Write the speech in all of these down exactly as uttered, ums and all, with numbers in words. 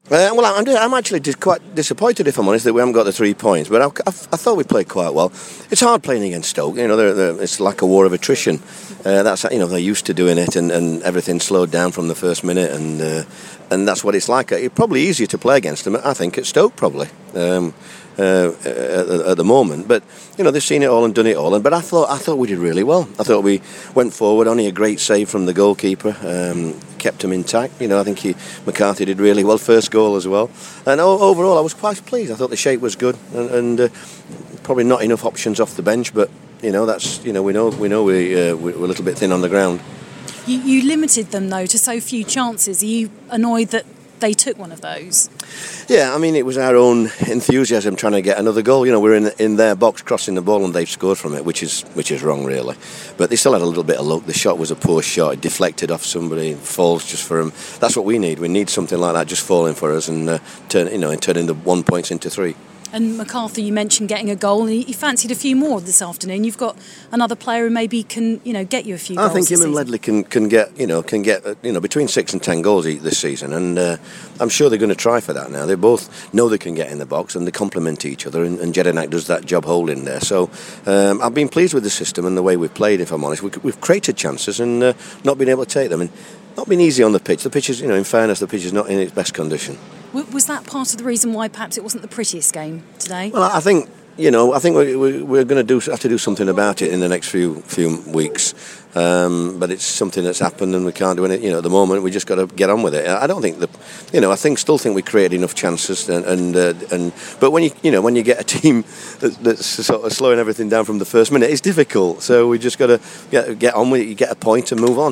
Uh, well, I'm, I'm actually dis- quite disappointed, if I'm honest, that we haven't got the three points. But I, I, I thought we played quite well. It's hard playing against Stoke. You know, they're, they're, it's like a war of attrition. Uh, that's you know they're used to doing it, and, and everything slowed down from the first minute, and uh, and that's what it's like. It's probably easier to play against them, I think, at Stoke probably. Um, Uh, at, at the moment, but you know they've seen it all and done it all. And but I thought I thought we did really well. I thought we went forward. Only a great save from the goalkeeper, um, kept him intact. You know I think he, McCarthy did really well. First goal as well. And o- overall, I was quite pleased. I thought the shape was good, and, and uh, probably not enough options off the bench. But you know that's you know we know we know we uh, we're a little bit thin on the ground. You, you limited them though to so few chances. Are you annoyed that they took one of those? Yeah, I mean, it was our own enthusiasm trying to get another goal. You know, we're in in their box crossing the ball and they've scored from it, which is which is wrong, really. But they still had a little bit of luck. The shot was a poor shot. It deflected off somebody, falls just for them. That's what we need. We need something like that just falling for us and uh, turn, you know, and turning the one points into three. And McCarthy, you mentioned getting a goal, and he fancied a few more this afternoon. You've got another player who maybe can, you know, get you a few goals. I think him and season. Ledley can, can get, you know, can get, you know, between six and ten goals this season, and uh, I'm sure they're going to try for that now. They both know they can get in the box, and they complement each other, and, and Jedinak does that job holding there. So um, I've been pleased with the system and the way we've played. If I'm honest, we, we've created chances and uh, not been able to take them, and not been easy on the pitch. The pitch is, you know, in fairness, the pitch is not in its best condition. Was that part of the reason why perhaps it wasn't the prettiest game today? Well, I think you know, I think we, we, we're going to do have to do something about it in the next few few weeks. Um, but it's something that's happened, and we can't do anything. You know, at the moment, we just got to get on with it. I don't think that, you know, I think still think we created enough chances, and and, uh, and but when you you know when you get a team that, that's sort of slowing everything down from the first minute, it's difficult. So we just got to get get on with it. You get a point and move on.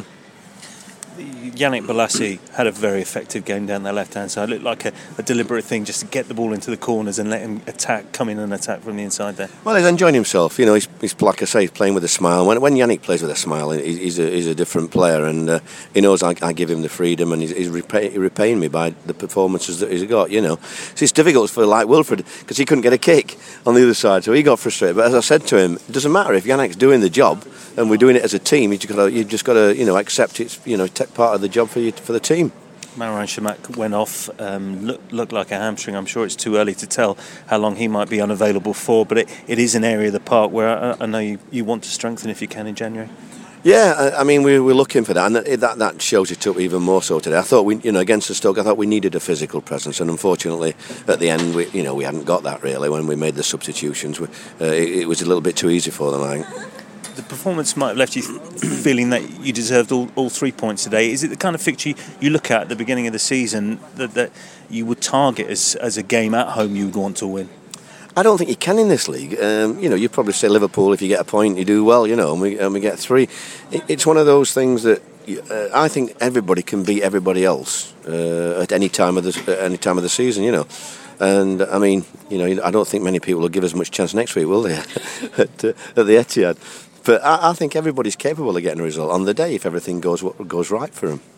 Yannick Bolasie had a very effective game down the left-hand side. It looked like a, a deliberate thing just to get the ball into the corners and let him attack, come in and attack from the inside there. Well, he's enjoying himself. You know, he's, he's like I say, he's playing with a smile. When when Yannick plays with a smile, he's, he's, a, he's a different player, and uh, he knows I, I give him the freedom, and he's, he's repay, repaying me by the performances that he's got, you know. So it's difficult for, like, Wilfred, because he couldn't get a kick on the other side, so he got frustrated. But as I said to him, it doesn't matter if Yannick's doing the job, and we're doing it as a team. You just got to, you just got to, you know, accept it's, you know, take part of the job for you for the team. Marouane Chamakh went off, um, look, looked like a hamstring. I'm sure it's too early to tell how long he might be unavailable for, but it, it is an area of the park where I, I know you, you want to strengthen if you can in January. Yeah, I mean, we, we're looking for that, and that that shows it up even more so today. I thought we, you know, against the Stoke, I thought we needed a physical presence, and unfortunately, at the end, we, you know, we hadn't got that really when we made the substitutions. We, uh, it, it was a little bit too easy for them, I think. The performance might have left you feeling that you deserved all, all three points today. Is it the kind of fixture you look at at the beginning of the season that, that you would target as, as a game at home you would want to win? I don't think you can in this league. Um, you know, you probably say Liverpool, if you get a point, you do well, you know, and we, and we get three. It, it's one of those things that uh, I think everybody can beat everybody else uh, at any time of the at any time of the season, you know. And I mean, you know, I don't think many people will give us much chance next week, will they, at, uh, at the Etihad? But I, I think everybody's capable of getting a result on the day if everything goes goes right for them.